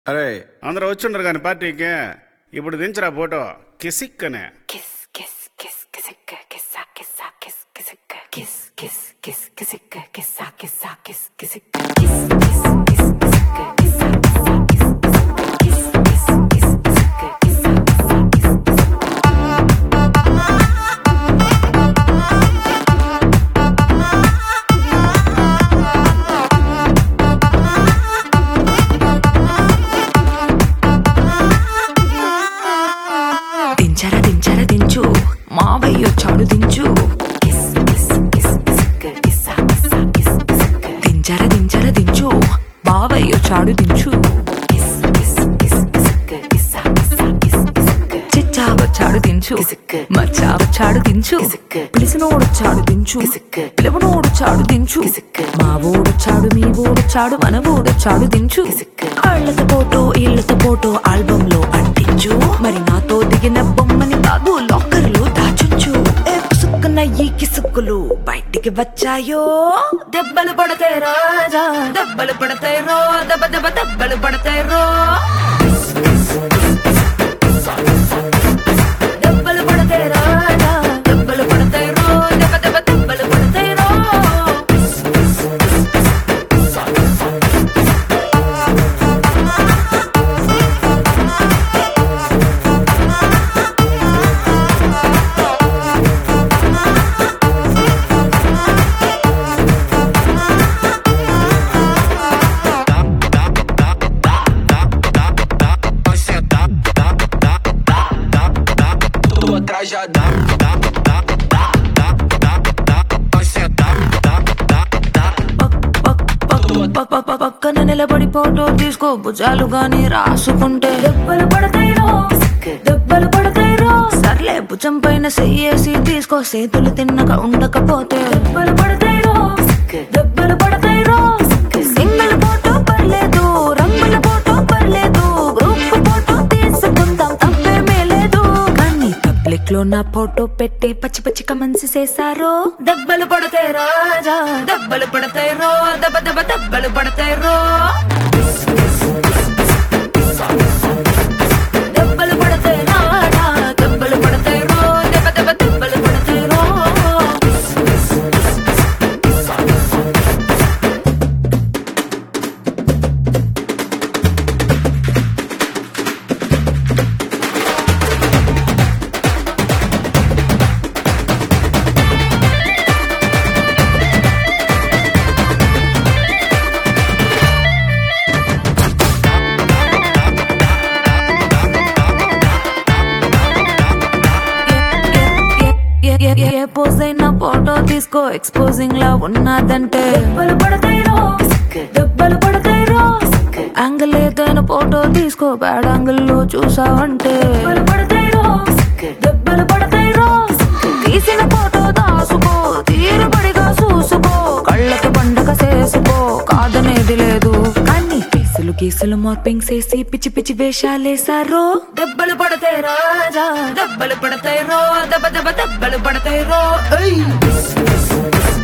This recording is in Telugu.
అరే అందరూ వచ్చుండరు కానీ పార్టీకి ఇప్పుడు దించరా ఫోటో కిసిక్కనే దించరా దించు మావయ్యొచ్చాడు దించు దించరా దించు బావయ్యొచ్చాడు దించు చిచ్చా వచ్చాడు దించు మచ్చా వచ్చాడు దించు పిలిసినోడొచ్చాడు దించు పిలవనోడొచ్చాడు దించు మా ఊడొచ్చాడు మీ ఊడొచ్చాడు మన ఊడొచ్చాడు దించు ఇళ్ళతో ఫోటో ఆల్బమ్ లో అంటించు మరి నాతో దిగిన బొమ్మని బాబు లాకర్ లో దాచుంచు సుక్కున్న ఈ కిసుక్కులు బయటికి వచ్చాయో దెబ్బలు పడతాయి రాజా దెబ్బలు పడతాయి రో దెబ్బ దెబ్బ దెబ్బలు పడతాయి రో దెబ్బలు పడతాయి రాజా దెబ్బలు పడతాయి రో దెబ్బ దెబ్బ దెబ్బలు పడతాయి రో Atrás já dá, పక్కన నిలబడి ఫోటో తీసుకో భుజాలు గాని రాసుకుంటే దెబ్బలు పడతాయి రో సర్లే భుజం పైన చెయ్యేసి తీసుకో చేతులు తిన్నగా ఉండకపోతే దెబ్బలు పడతాయి రో సింగిల్ ఫోటో పర్లేదు రంగుల ఫోటో పర్లేదు గ్రూప్ ఫోటో తీసుకుందాం తప్పేమీ లేదు కానీ పబ్లిక్ లో నా ఫోటో పెట్టి పచ్చి పచ్చి కమెంట్స్ చేశారో దెబ్బలు పడతాయి రాజా దెబ్బలు పడతాయి రో దెబ్బ దెబ్బ దెబ్బలు పడతాయి రో దెబ్బలు పడతాయి రాజా దెబ్బలు పడతాయి రో దెబ్బ దెబ్బ దెబ్బలు పడతాయి రో ఏ పోజ్ అయినా ఫోటో తీసుకో ఎక్స్పోజింగ్ లా ఉన్నదంటే దెబ్బలు పడతాయి రో యాంగిల్ ఏదైనా ఫోటో తీసుకో బ్యాడ్ యాంగిల్ లో చూసావంటే దెబ్బలు పడతాయి రో తీసిన ఫోటో దాసుకో తీరుబడిగా చూసుకో కళ్ళకి పండగ చేసుకో కాదనేది లేదు కానీ కేసులు మార్పింగ్ చేసి పిచ్చి పిచ్చి వేషాలేసారో దెబ్బలు పడతాయి రాజా దెబ్బలు పడతాయి రో దెబ్బ దెబ్బ దెబ్బలు పడతాయి రో